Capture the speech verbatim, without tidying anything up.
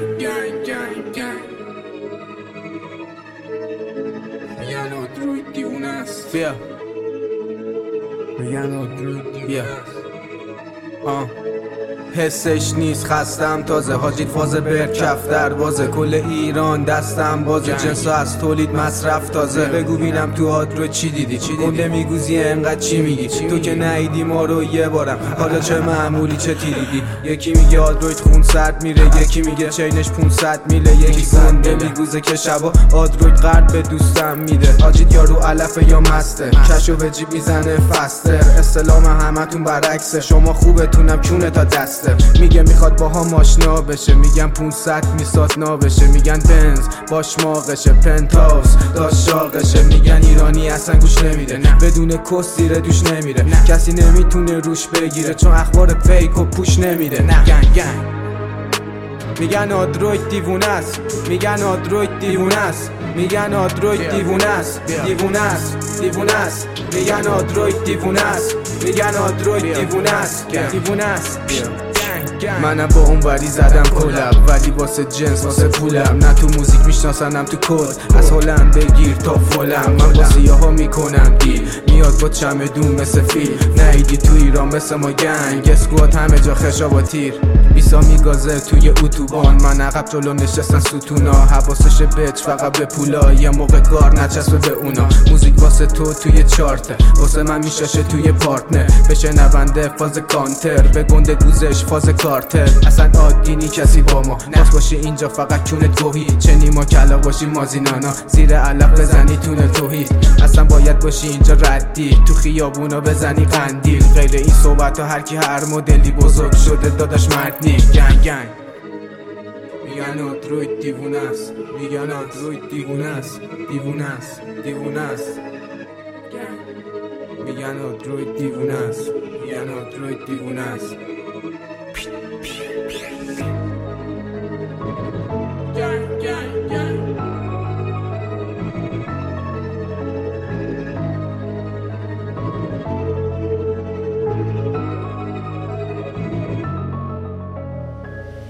گنگ گنگ گنگ گنگ میگن آندروید دیوونه است. بیا میگن آندروید بیا دیوونه است. آه حسش نیست خستم تازه حاجید فاز برکف دروازه کل ایران دستم بازه جنسا از تولید مصرف تازه بگو بینم تو آدرو چی دیدی چی گنده میگوزی انقدر چی میگی تو که نهیدی ما رو یه بارم حالا چه معمولی چه تیریدی یکی میگه آدروید خون سرد میره یکی میگه چینش پونصد میله یکی گنده میگوزه که شبا آدروید قرد به دوستم میده حاجید یا رو علفه یا مسته کشو به جیب میزنه فستر اسلام همتون برعکسه شما خوبتونم کونه تا دست میگه میخواد باها ماشنا بشه میگن پونصد میسات نابشه میگن بنز باش ماغشه پنتاوس داشت شاقشه میگن ایرانی اصلا گوش نمیده بدون کس زیره دوش نمیره کسی نمیتونه روش بگیره چون اخبار فیک و پوش نمیده گنگ گنگ میگن آندروید دیوونه است میگن آندروید دیوونه است میگن آندروید دیوونه است دیوونه است دیوونه است میگن آندروید دیوونه است میگن آندروید دیوونه است دیوونه است منم با اون وری زدم کلب ولی واسه جنس واسه پولم نه تو موزیک میشناسنم تو کد از هلند بگیر تا فلم من با سیاها میکنم دیل میاد با چمدون مثل فیل نهیدی تو ایران مثل ما گنگ اسکوات همه جا خشاب و تیر بیسا میگازه توی اتوبان من عقب جلو نشستن ستونا حواسش بچ فقط به پولا یه موقع کار نچسبه به اونا موزیک واسه تو توی چارته واسه من میشاشه توی پارتنر بشه نونده فاز کانتر به گنده گوزش فاز کارتل اصلا عادی نی کسی با ما ناس باشی اینجا فقط کونت گوهی چه نیما کلا باشی مازینانا زیر علف بزنی تونه توهی اصلا باید باشی اینجا ردی تو خیابونا بزنی قندیل غیر این صحبت ها هرکی هر مدلی بزرگ شده داداش مرد نی گنگ گنگ میگن آندروید دیوونه است میگن آندروید دیوونه است دیوونه است دیوونه است میگن آندروید دیوونه است میگن آندروید دیوونه است